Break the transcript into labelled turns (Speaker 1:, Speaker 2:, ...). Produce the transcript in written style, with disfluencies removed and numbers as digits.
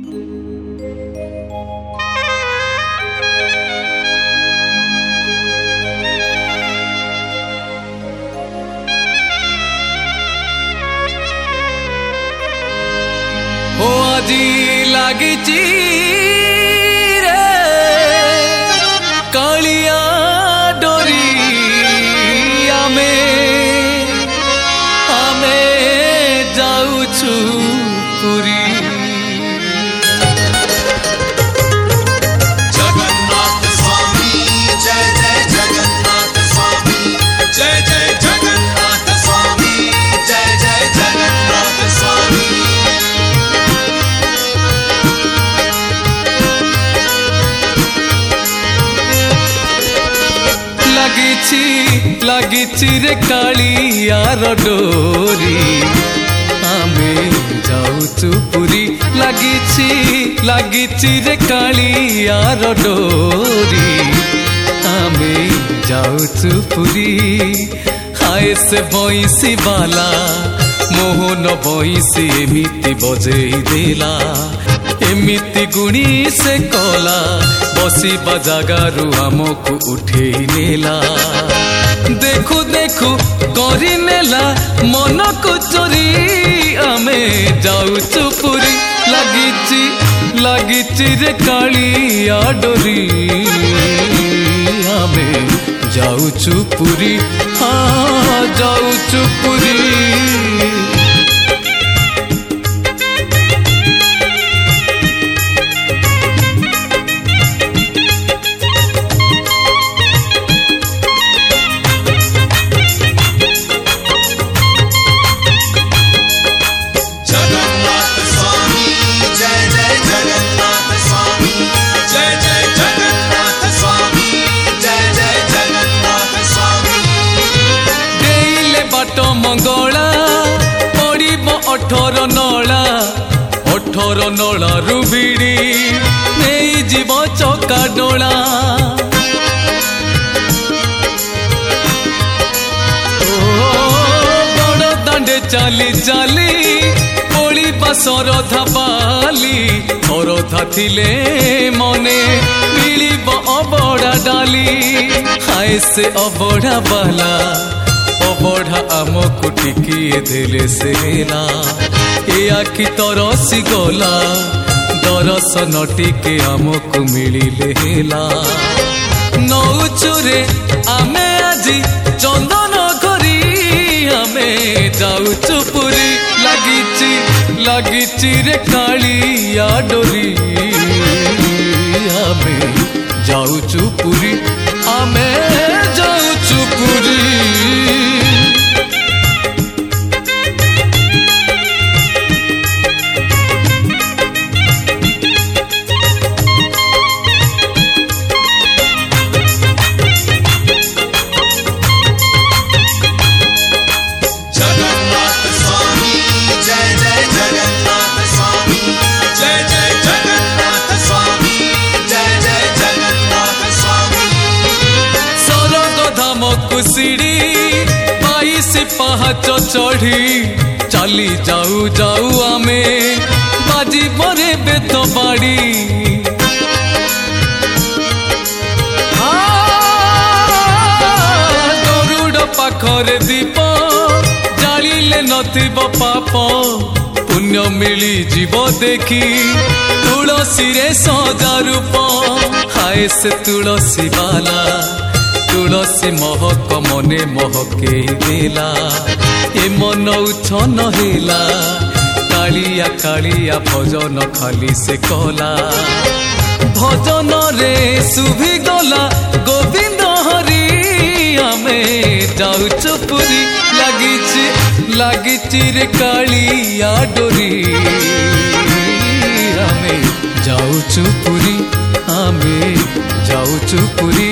Speaker 1: ओ आजी लागिची रे कालिया डोरी आमे आमे जाउछु पुरी।
Speaker 2: जगन्नाथ स्वामी जय जय जगन्नाथ स्वामी जय जय जगन्नाथ स्वामी जय जय जगन्नाथ स्वामी।
Speaker 1: लागिची रे कालियार डोरी आमे जाउछु पुरी। लागिची रे कालियार डोरी आमे जाउछु पुरी। हाय से बंसी बाला मोहन बंसी एमिति बजेई देला एमिति गुणी से कला बसिबा जागारू आमको उठेई नेला। देखु देखु करी नेला मन को चोरी आमे जाउछु पुरी। लागिची रे कालिया डोरी आमे जाउछु पुरी। हाँ जाउछु पुरी। मंगला पड़ब 18 नला रुबिड़ी नहीं जीव चका डोला। बड़ दांडे चाली चाली पड़िबा सरधा बाली सरधा थिले मने मिलिब अबड़ा डाली। हाय से अबड़ा बाला अबढ़ा आमको टिकिए देले से हेला ए आखि तरसी गला दर्शन टिके आमको मिलिले हेला। नौचुरे आमे आजी चंदन करी आमे जाउछु पुरी। लागिची रे कालिया डोरी आमे जाउछु पुरी। आमे जाउछु पुरी। सीढ़ी 22 पाहाच चढ़ी चली जाऊ जाऊ आमे बाजी बरे बेत बाड़ी। गरुड़ पाखरे दीप जालिले नथिब पाप पुण्य मिली जीव देखी तुलसी रे सजा रूप। हाय से तुलसी बाला तुलसी महक मने महके देला ए मन उछन हेला कालिया कालिया भजन खाली से कला। भजन रे सुभी गला गोविंद हरि आमे जाउछु पुरी। लागिची रे कालिया डोरी आमे जाउछु पुरी। आमे जाउछु पुरी।